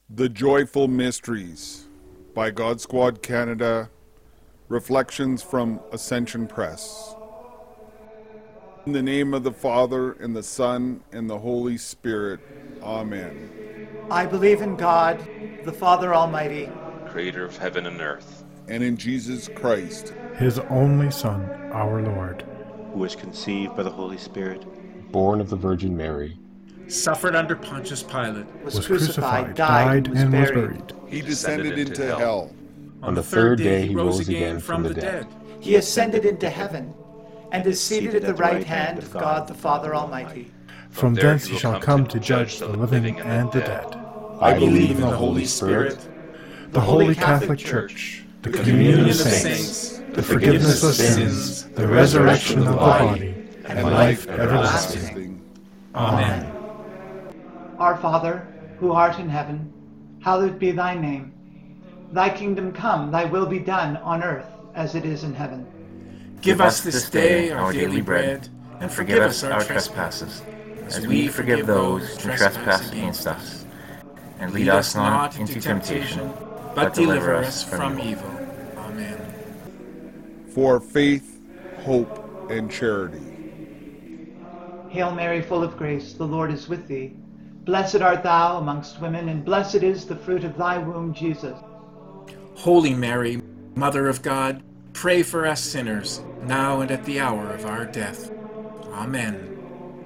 The Joyful Mysteries by God Squad Canada. Reflections from Ascension Press. In the name of the Father, and the Son, and the Holy Spirit. Amen. I believe in God, the Father Almighty, creator of heaven and earth, and in Jesus Christ, his only Son, our Lord, who was conceived by the Holy Spirit, born of the Virgin Mary, suffered under Pontius Pilate, was crucified, died, and was buried. He descended into hell. On the third day he rose again from the dead. He ascended into heaven, and is seated at the right hand of God the Father Almighty. From thence he shall come to judge the living and the dead. I believe in the Holy Spirit, the Holy Catholic Church, the communion of saints, the forgiveness of sins, the resurrection of the body, and life everlasting. Amen. Our Father, who art in heaven, hallowed be thy name. Thy kingdom come, thy will be done on earth as it is in heaven. Give us this day our daily bread, and forgive us our trespasses, as we forgive those who trespass against us. And lead us not into temptation, but deliver us from evil. Amen. For faith, hope, and charity. Hail Mary, full of grace, the Lord is with thee. Blessed art thou amongst women, and blessed is the fruit of thy womb, Jesus. Holy Mary, Mother of God, pray for us sinners, now and at the hour of our death. Amen.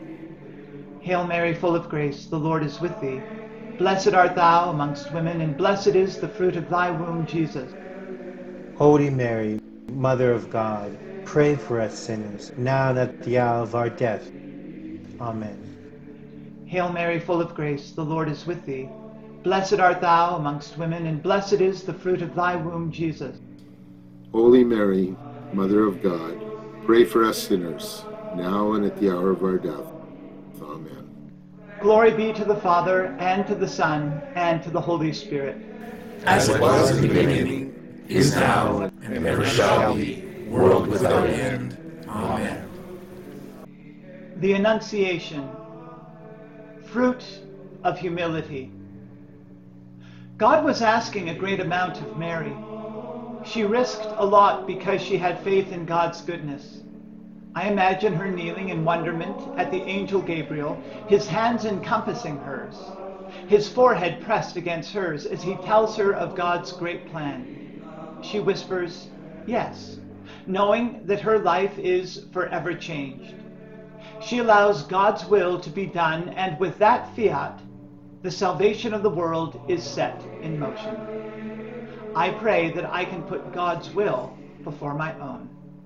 Hail Mary, full of grace, the Lord is with thee. Blessed art thou amongst women, and blessed is the fruit of thy womb, Jesus. Holy Mary, Mother of God, pray for us sinners, now and at the hour of our death. Amen. Hail Mary, full of grace, the Lord is with thee. Blessed art thou amongst women, and blessed is the fruit of thy womb, Jesus. Holy Mary, Mother of God, pray for us sinners, now and at the hour of our death. Amen. Glory be to the Father, and to the Son, and to the Holy Spirit. As it was in the beginning, is now, and ever shall be, world without end. Amen. The Annunciation. Fruit of humility. God was asking a great amount of Mary. She risked a lot because she had faith in God's goodness. I imagine her kneeling in wonderment at the angel Gabriel, his hands encompassing hers, his forehead pressed against hers as he tells her of God's great plan. She whispers, yes, knowing that her life is forever changed. She allows God's will to be done, and with that fiat, the salvation of the world is set in motion. I pray that I can put God's will before my own.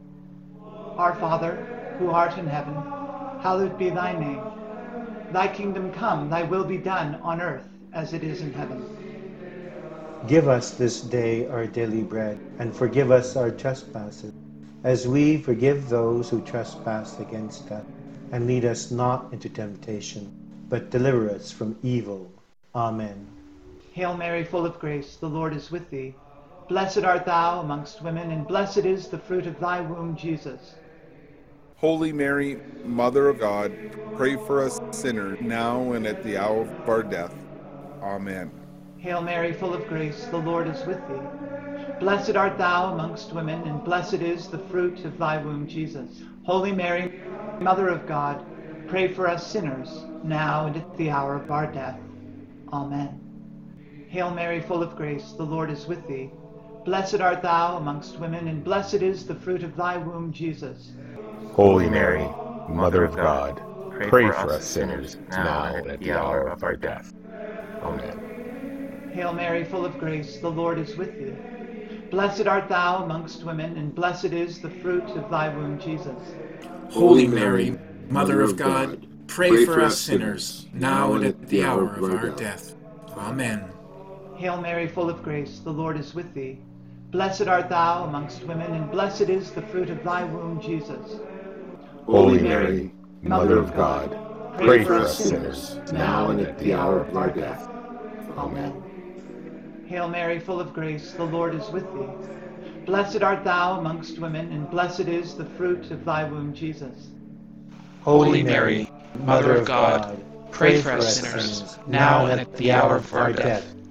Our Father, who art in heaven, hallowed be thy name. Thy kingdom come, thy will be done on earth as it is in heaven. Give us this day our daily bread, and forgive us our trespasses, as we forgive those who trespass against us. And lead us not into temptation, but deliver us from evil. Amen. Hail Mary, full of grace, the Lord is with thee. Blessed art thou amongst women, and blessed is the fruit of thy womb, Jesus. Holy Mary, Mother of God, pray for us sinners, now and at the hour of our death. Amen. Hail Mary, full of grace, the Lord is with thee. Blessed art thou amongst women, and blessed is the fruit of thy womb, Jesus. Holy Mary, Mother of God, pray for us sinners, now and at the hour of our death. Amen. Hail Mary, full of grace, the Lord is with thee. Blessed art thou amongst women, and blessed is the fruit of thy womb, Jesus. Holy Mary, Mother of God, pray for us sinners, now and at the hour of our death. Amen. Hail Mary, full of grace, the Lord is with thee. Blessed art thou amongst women, and blessed is the fruit of thy womb, Jesus. Holy Mary, Mother of God, pray for us sinners, now and at the hour of our death. Amen. Hail Mary, full of grace, the Lord is with thee. Blessed art thou amongst women, and blessed is the fruit of thy womb, Jesus. Holy Mary, Mother of God, pray for us sinners, now and at the hour of our death. Amen. Hail Mary, full of grace, the Lord is with thee. Blessed art thou amongst women, and blessed is the fruit of thy womb, Jesus. Holy Mary, Mother of God, pray for us sinners, now and at the hour of our death.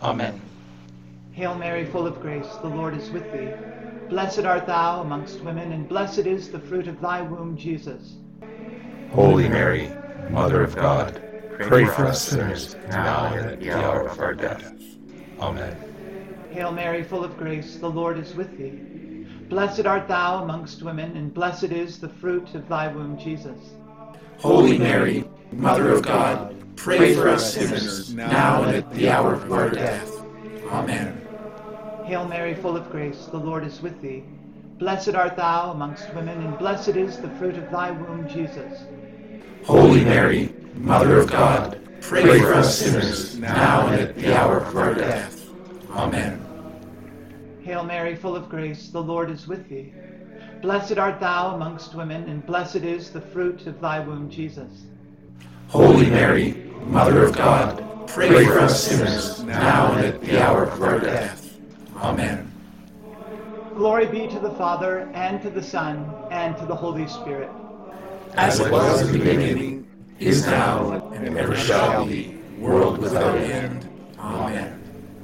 Amen. Hail Mary, full of grace, the Lord is with thee. Blessed art thou amongst women, and blessed is the fruit of thy womb, Jesus. Holy Mary, Mother of God, pray for us sinners, now and at the hour of our death. Amen. Hail Mary, full of grace, the Lord is with thee. Blessed art thou amongst women, and blessed is the fruit of thy womb, Jesus. Holy Mary, Mother of God, pray for us sinners, now and at the hour of our death. Amen. Hail Mary, full of grace, the Lord is with thee. Blessed art thou amongst women, and blessed is the fruit of thy womb, Jesus. Holy Mary, Mother of God, pray for us sinners, now and at the hour of our death. Amen. Hail Mary, full of grace, the Lord is with thee. Blessed art thou amongst women, and blessed is the fruit of thy womb, Jesus. Holy Mary, Mother of God, pray for us sinners, now and at the hour of our death. Amen. Glory be to the Father, and to the Son, and to the Holy Spirit. As it was in the beginning, is now, and ever shall be, world without end. Amen.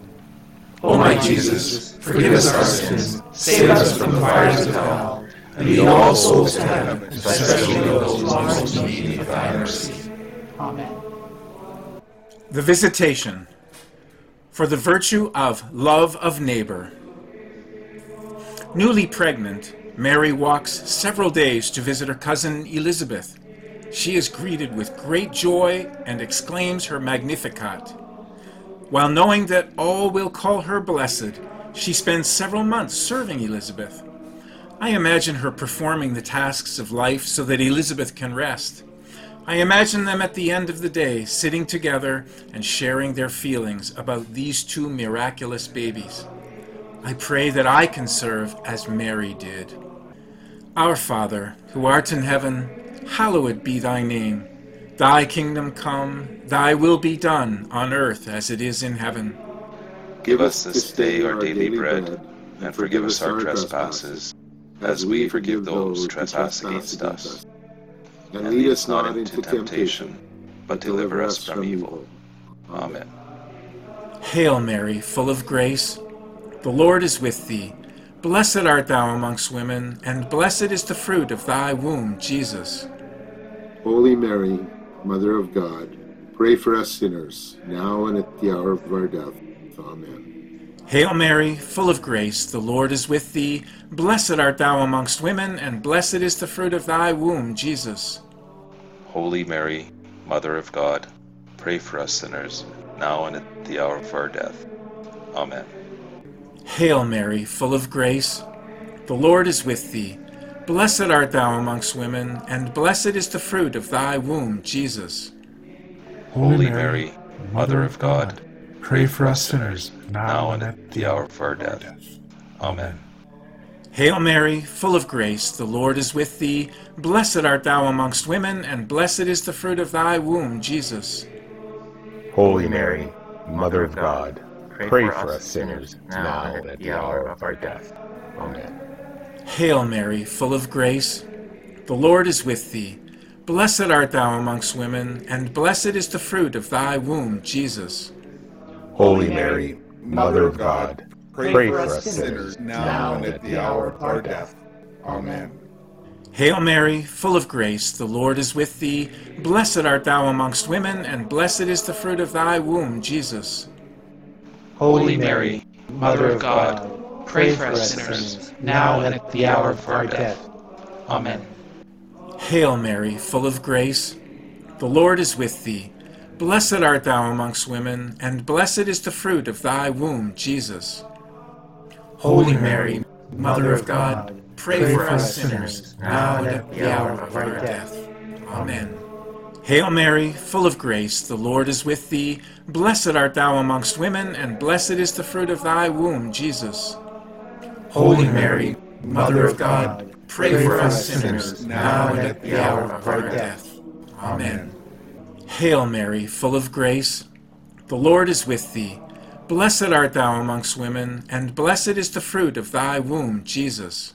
O my Jesus, forgive us our sins, save us from the fires of hell, and lead all souls to heaven, especially those most in need of thy mercy. Amen. The Visitation. For the virtue of love of neighbor. Newly pregnant, Mary walks several days to visit her cousin Elizabeth. She is greeted with great joy and exclaims her Magnificat. While knowing that all will call her blessed, she spends several months serving Elizabeth. I imagine her performing the tasks of life so that Elizabeth can rest. I imagine them at the end of the day, sitting together and sharing their feelings about these two miraculous babies. I pray that I can serve as Mary did. Our Father, who art in heaven, hallowed be thy name. Thy kingdom come, thy will be done, on earth as it is in heaven. Give us this day our daily bread, and forgive us our trespasses, as we forgive those who trespass against us. And lead us not into temptation, but deliver us from evil. Amen. Hail Mary, full of grace, the Lord is with thee. Blessed art thou amongst women, and blessed is the fruit of thy womb, Jesus. Holy Mary, Mother of God, pray for us sinners, now and at the hour of our death. Amen. Hail Mary, full of grace, the Lord is with thee. Blessed art thou amongst women, and blessed is the fruit of thy womb, Jesus. Holy Mary, Mother of God, pray for us sinners, now and at the hour of our death. Amen. Hail Mary, full of grace, the Lord is with thee. Blessed art thou amongst women, and blessed is the fruit of thy womb, Jesus. Holy Mary, Mother of God, pray for us sinners, now and at the hour of our death. Amen. Hail Mary, full of grace, the Lord is with thee. Blessed art thou amongst women, and blessed is the fruit of thy womb, Jesus. Holy Mary, Mother of God, pray for us sinners, now and at the hour of our death. Amen. Hail Mary, full of grace, the Lord is with thee. Blessed art thou amongst women, and blessed is the fruit of thy womb, Jesus. Holy Mary, Mother of God, pray for us sinners, now and at the hour of our death. Amen. Hail Mary, full of grace, the Lord is with thee. Blessed art thou amongst women, and blessed is the fruit of thy womb, Jesus. Holy Mary, Mother of God, pray for us sinners, now and at the hour of our death. Amen. Hail Mary, full of grace, the Lord is with thee. Blessed art thou amongst women, and blessed is the fruit of thy womb, Jesus. Holy Mary, Mother of God, pray for us sinners, now and at the hour of our death. Amen. Hail Mary, full of grace, the Lord is with thee. Blessed art thou amongst women, and blessed is the fruit of thy womb, Jesus. Holy Mary, Mother of God, pray for us sinners, now and at the hour of our death. Amen. Hail Mary, full of grace, the Lord is with thee. Blessed art thou amongst women, and blessed is the fruit of thy womb, Jesus.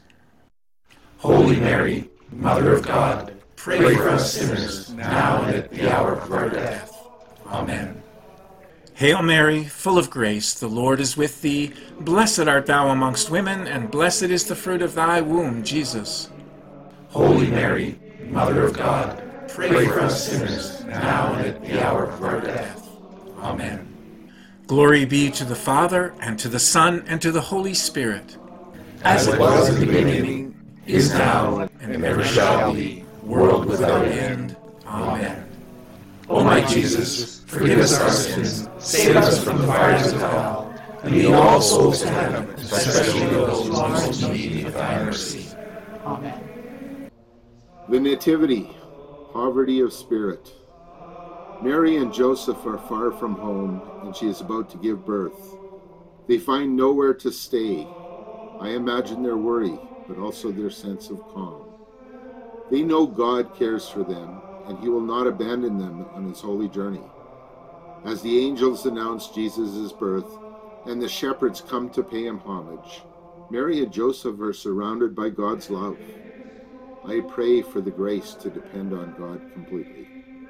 Holy Mary, Mother of God, pray for us sinners, now and at the hour of our death. Amen. Hail Mary, full of grace, the Lord is with thee. Blessed art thou amongst women, and blessed is the fruit of thy womb, Jesus. Holy Mary, Mother of God, pray for us sinners, now and at the hour of our death. Amen. Glory be to the Father, and to the Son, and to the Holy Spirit. As it was in the beginning, is now, and ever shall be, world without end. Amen. O my Jesus, forgive us our sins, save us from the fires of hell, and lead all souls to heaven, especially those most in need of thy mercy. Amen. The Nativity, poverty of spirit. Mary and Joseph are far from home, and she is about to give birth. They find nowhere to stay. I imagine their worry, but also their sense of calm. They know God cares for them, and he will not abandon them on his holy journey. As the angels announce Jesus' birth, and the shepherds come to pay him homage, Mary and Joseph are surrounded by God's love. I pray for the grace to depend on God completely.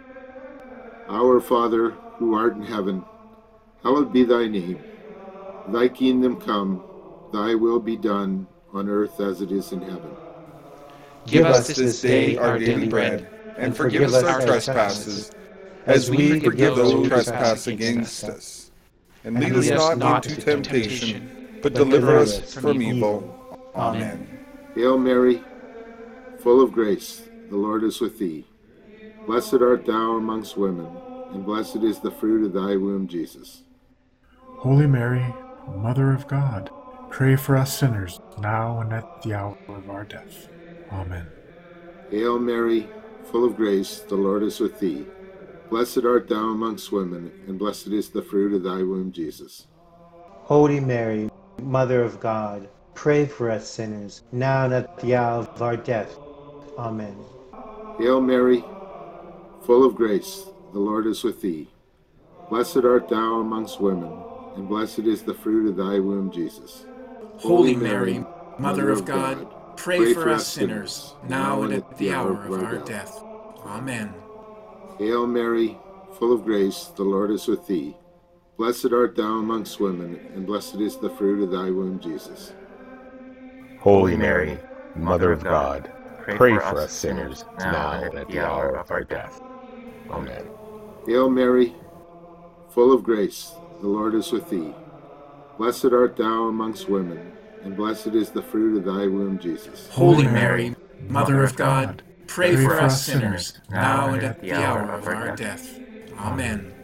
Our Father, who art in heaven, hallowed be thy name. Thy kingdom come, thy will be done, on earth as it is in heaven. Give us this day our daily bread, and forgive us our trespasses, as we forgive those who trespass against us. And lead us not into temptation, but deliver us from evil. Amen. Hail Mary, full of grace, the Lord is with thee. Blessed art thou amongst women, and blessed is the fruit of thy womb, Jesus. Holy Mary, Mother of God, pray for us sinners, now and at the hour of our death. Amen. Hail Mary, full of grace, the Lord is with thee. Blessed art thou amongst women, and blessed is the fruit of thy womb, Jesus. Holy Mary, Mother of God, pray for us sinners, now and at the hour of our death. Amen. Hail Mary, full of grace, the Lord is with thee. Blessed art thou amongst women, and blessed is the fruit of thy womb, Jesus. Holy Mary, Mother of God, pray for us sinners, now and at the hour of our death. Amen. Hail Mary, full of grace, the Lord is with thee. Blessed art thou amongst women, and blessed is the fruit of thy womb, Jesus. Holy Mary, Mother of God, pray for us sinners, now and at the hour of our death. Amen. Hail Mary, full of grace, the Lord is with thee. Blessed art thou amongst women, and blessed is the fruit of thy womb, Jesus. Holy Mary, Mother of God, pray for us sinners, now and at the hour of our death. Amen.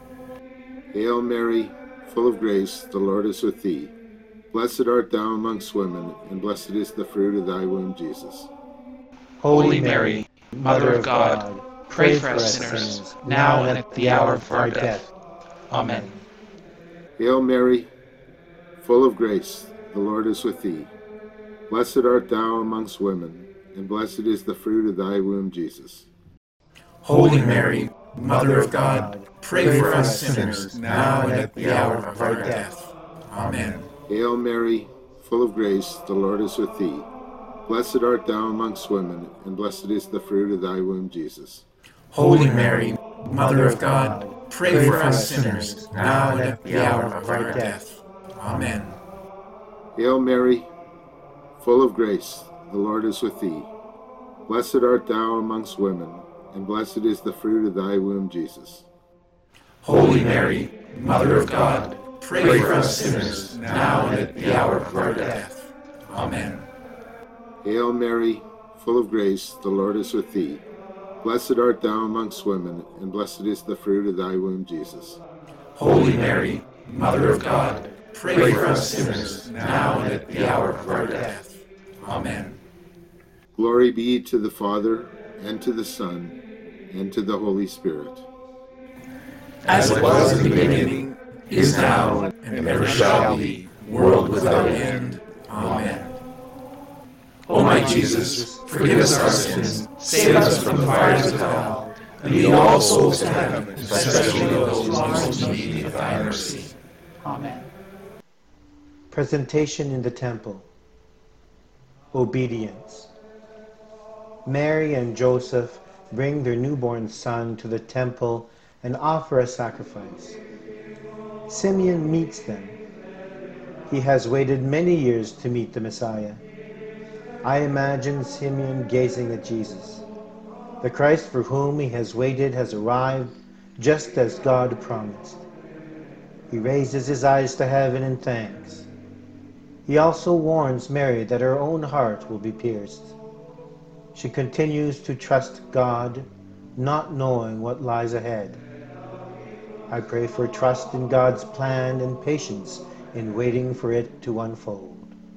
Hail Mary, full of grace, the Lord is with thee. Blessed art thou amongst women, and blessed is the fruit of thy womb, Jesus. Holy Mary, Mother of God, pray for us sinners, now and at the hour of our death. Amen. Hail Mary, full of grace, the Lord is with thee. Blessed art thou amongst women, and blessed is the fruit of thy womb, Jesus. Holy Mary, Mother of God, pray for us sinners, now and at the hour of our death. Amen. Hail Mary, full of grace, the Lord is with thee. Blessed art thou amongst women, and blessed is the fruit of thy womb, Jesus. Holy Mary, Mother of God, pray for us sinners, now and at the hour of our death. Amen. Hail Mary, full of grace, the Lord is with thee. Blessed art thou amongst women, and blessed is the fruit of thy womb, Jesus. Holy Mary, Mother of God, pray for us sinners, now and at the hour of our death. Amen. Hail Mary, full of grace, the Lord is with thee. Blessed art thou amongst women, and blessed is the fruit of thy womb, Jesus. Holy Mary, Mother of God, pray for us sinners, now and at the hour of our death. Amen. Glory be to the Father, and to the Son, and to the Holy Spirit. As it was in the beginning, is now, and ever shall be, world without end. Amen. O my Jesus, forgive us our sins, save us from the fires of hell, and lead all souls to heaven, especially those most in need of thy mercy. Amen. Presentation in the Temple. Obedience. Mary and Joseph bring their newborn son to the temple and offer a sacrifice. Simeon meets them. He has waited many years to meet the Messiah. I imagine Simeon gazing at Jesus. The Christ for whom he has waited has arrived just as God promised. He raises his eyes to heaven in thanks. He also warns Mary that her own heart will be pierced. She continues to trust God, not knowing what lies ahead. I pray for trust in God's plan and patience in waiting for it to unfold.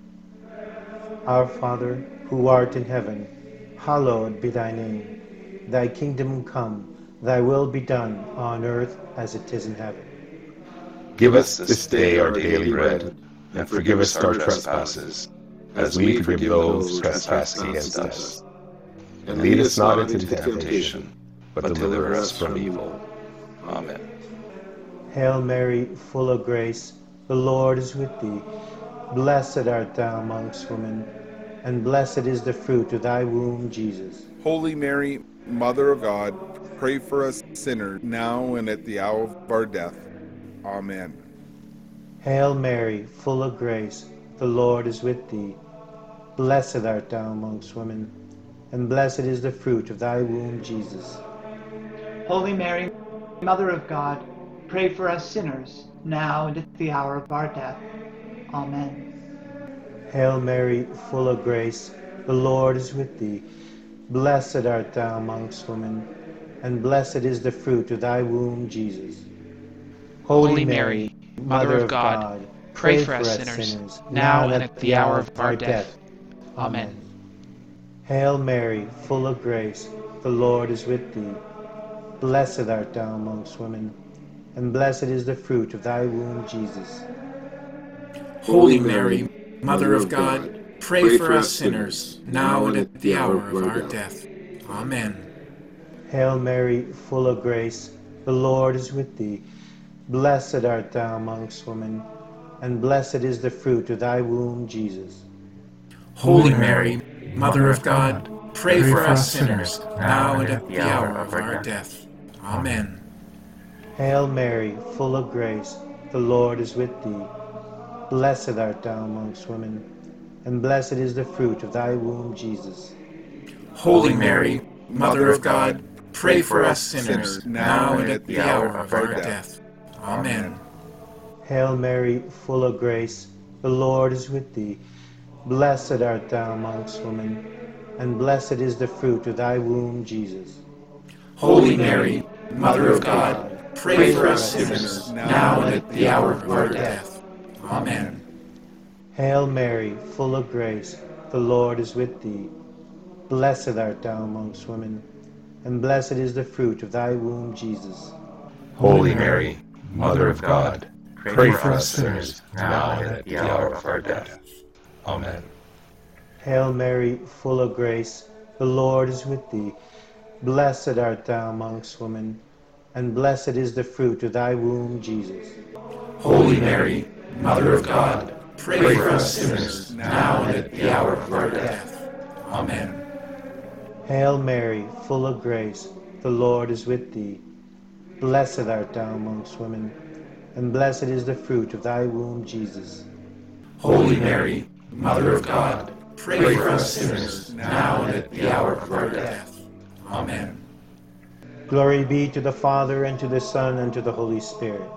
Our Father, who art in heaven, hallowed be thy name. Thy kingdom come, thy will be done on earth as it is in heaven. Give us this day our daily bread, and forgive us our trespasses, as we forgive those who trespass against us. And lead us not into temptation, but deliver us from evil. Amen. Hail Mary, full of grace, the Lord is with thee. Blessed art thou amongst women, and blessed is the fruit of thy womb, Jesus. Holy Mary, Mother of God, pray for us sinners, now and at the hour of our death. Amen. Hail Mary, full of grace, the Lord is with thee. Blessed art thou amongst women, and blessed is the fruit of thy womb, Jesus. Holy Mary, Mother of God, pray for us sinners, now and at the hour of our death. Amen. Hail Mary, full of grace, the Lord is with thee. Blessed art thou amongst women, and blessed is the fruit of thy womb, Jesus. Holy Mary, Mother of God, pray for us sinners, now and at the hour of our death. Amen. Hail Mary, full of grace, the Lord is with thee. Blessed art thou amongst women, and blessed is the fruit of thy womb, Jesus. Holy Mary, Mother of God, pray for us sinners, now and at the hour of our death. Amen. Hail Mary, full of grace, the Lord is with thee. Blessed art thou amongst women, and blessed is the fruit of thy womb, Jesus. Holy Mary, Mother of God, pray for us sinners, now and at the hour of our death. Amen. Hail Mary, full of grace, the Lord is with thee. Blessed art thou amongst women, and blessed is the fruit of thy womb, Jesus. Holy Mary, Mother of God, pray for us sinners, now and at the hour of our death. Amen. Hail Mary, full of grace, the Lord is with thee. Blessed art thou amongst women, and blessed is the fruit of thy womb, Jesus. Holy Mary, Mother of God, pray for us sinners, now and at the hour of our death. Amen. Hail Mary, full of grace, the Lord is with thee. Blessed art thou amongst women, and blessed is the fruit of thy womb, Jesus. Holy Mary, Mother of God, pray for us sinners, now and at the hour of our death. Amen. Hail Mary, full of grace, the Lord is with thee. Blessed art thou amongst women, and blessed is the fruit of thy womb, Jesus. Holy Mary, Mother of God, pray for us sinners, now and at the hour of our death. Amen. Hail Mary, full of grace, the Lord is with thee. Blessed art thou amongst women, and blessed is the fruit of thy womb, Jesus. Holy Mary, Mother of God, pray for us sinners, now and at the hour of our death. Amen. Glory be to the Father, and to the Son, and to the Holy Spirit.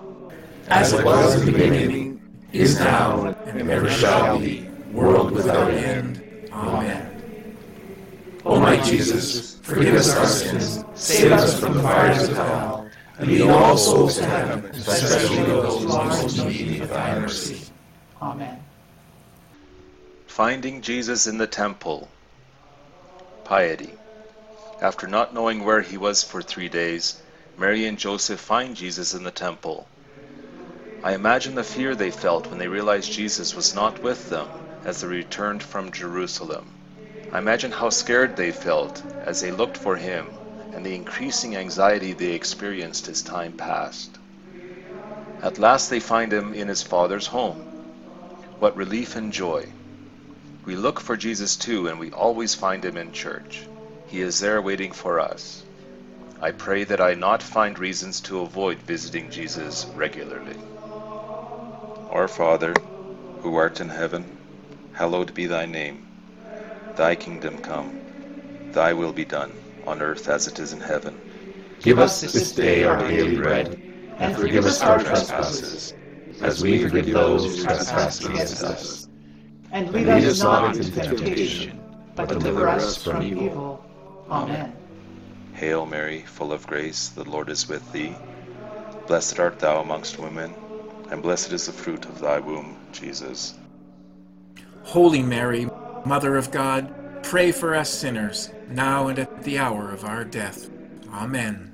As it was in the beginning, is now, and ever shall be, world without end. Amen. O my Jesus, forgive us our sins, save us from the fires of hell, and lead all souls to heaven, especially those most in need of thy mercy. Amen. Finding Jesus in the temple. Piety. After not knowing where he was for 3 days, Mary and Joseph find Jesus in the temple. I imagine the fear they felt when they realized Jesus was not with them as they returned from Jerusalem. I imagine how scared they felt as they looked for him, and the increasing anxiety they experienced as time passed. At last they find him in his Father's home. What relief and joy! We look for Jesus too, and we always find him in church. He is there waiting for us. I pray that I not find reasons to avoid visiting Jesus regularly. Our Father, who art in heaven, hallowed be thy name. Thy kingdom come, thy will be done, on earth as it is in heaven. Give us this day our daily bread, and forgive us our trespasses, as we forgive those who trespass against us. And lead us not into temptation, but deliver us from evil. Amen. Hail Mary, full of grace, the Lord is with thee. Blessed art thou amongst women, and blessed is the fruit of thy womb, Jesus. Holy Mary, Mother of God, pray for us sinners, now and at the hour of our death. Amen.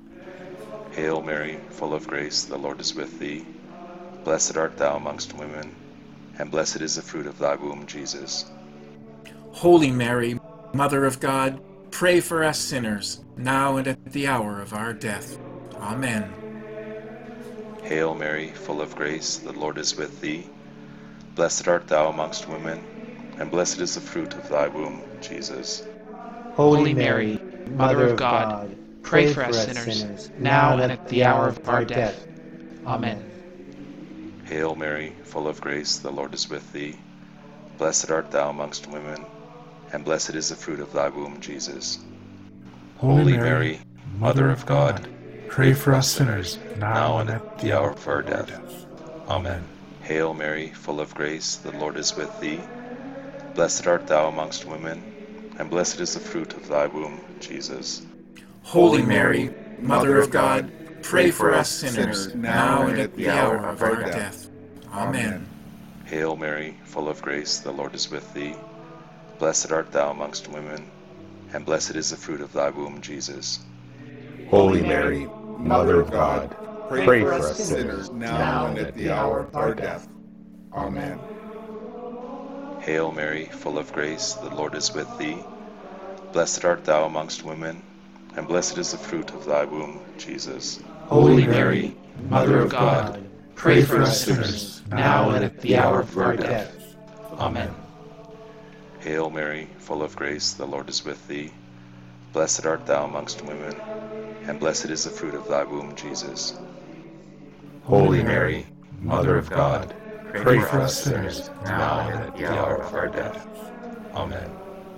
Hail Mary, full of grace, the Lord is with thee. Blessed art thou amongst women, and blessed is the fruit of thy womb, Jesus. Holy Mary, Mother of God, pray for us sinners, now and at the hour of our death. Amen. Hail Mary, full of grace, the Lord is with thee. Blessed art thou amongst women, and blessed is the fruit of thy womb, Jesus. Holy Mary, Mother of God, pray for us sinners, now and at the hour of our death. Amen. Hail Mary, full of grace, the Lord is with thee. Blessed art thou amongst women, and blessed is the fruit of thy womb, Jesus. Holy Mary, Mother of God, pray for us sinners, now and at the hour of our death. Amen. Hail Mary, full of grace, the Lord is with thee. Blessed art thou amongst women, and blessed is the fruit of thy womb, Jesus. Holy Mary, Mother of God, pray for us sinners, now and at the hour of our death. Amen. Hail Mary, full of grace, the Lord is with thee. Blessed art thou amongst women, and blessed is the fruit of thy womb, Jesus. Holy Mary, Mother of God, pray for us sinners, now and at the hour of our death. Amen. Hail Mary, full of grace, the Lord is with thee. Blessed art thou amongst women, and blessed is the fruit of thy womb, Jesus. Holy Mary, Mother of God, pray for us sinners, now and at the hour of our death. Amen. Hail Mary, full of grace, the Lord is with thee. Blessed art thou amongst women, and blessed is the fruit of thy womb, Jesus. Holy Mary, Mother of God, pray for us sinners, now and at the hour of our death. Amen.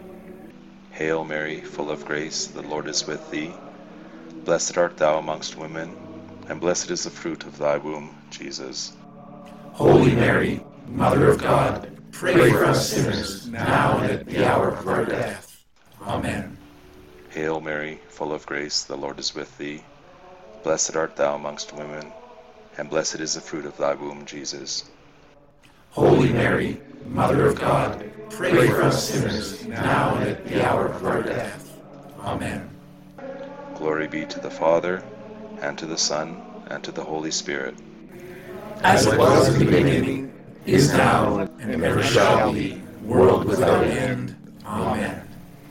Hail Mary, full of grace, the Lord is with thee. Blessed art thou amongst women, and blessed is the fruit of thy womb, Jesus. Holy Mary, Mother of God, pray for us sinners, now and at the hour of our death. Amen. Hail Mary, full of grace, the Lord is with thee. Blessed art thou amongst women, and blessed is the fruit of thy womb, Jesus. Holy Mary, Mother of God, pray for us sinners, now and at the hour of our death. Amen. Glory be to the Father, and to the Son, and to the Holy Spirit. As it was in the beginning, is now, and ever shall be, world without end. Amen.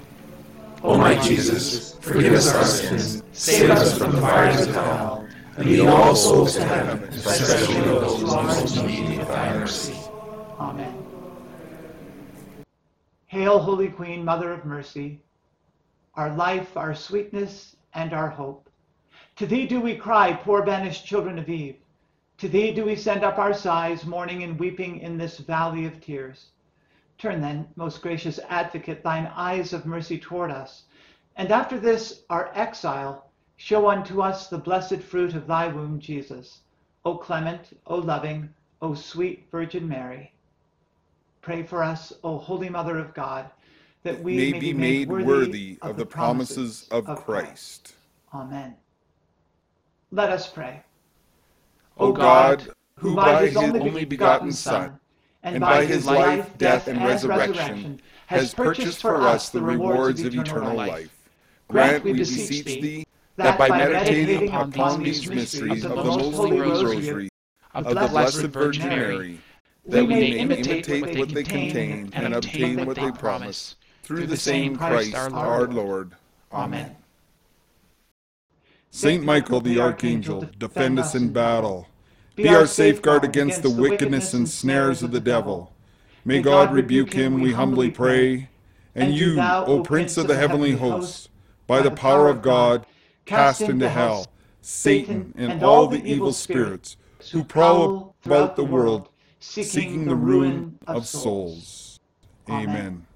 O my Jesus, forgive us our sins, save us from the fires of hell, and lead all souls to heaven, especially those most in need of thy mercy. Amen. Hail, Holy Queen, Mother of Mercy, our life, our sweetness, and our hope. To thee do we cry, poor banished children of Eve. To thee do we send up our sighs, mourning and weeping in this valley of tears. Turn then, most gracious Advocate, thine eyes of mercy toward us, and after this our exile, show unto us the blessed fruit of thy womb, Jesus. O clement, O loving, O sweet Virgin Mary. Pray for us, O Holy Mother of God, that we may be made worthy of the promises of Christ. Amen. Let us pray. O God, who by his only begotten Son, and by his life, death, and resurrection, has purchased for us the rewards of eternal life, grant, we beseech thee, that by meditating upon these mysteries of the most holy rosary of the Blessed Virgin Mary, that we may imitate what they contain and obtain what they promise, through the same Christ our Lord. Amen. Saint Michael the Archangel, defend us in battle. Be our safeguard against the wickedness and snares of the devil. May God rebuke him, we humbly pray. And you, O Prince of the heavenly hosts, by the power of God, cast into hell Satan and all the evil spirits who prowl about the world, seeking the ruin of souls. Amen.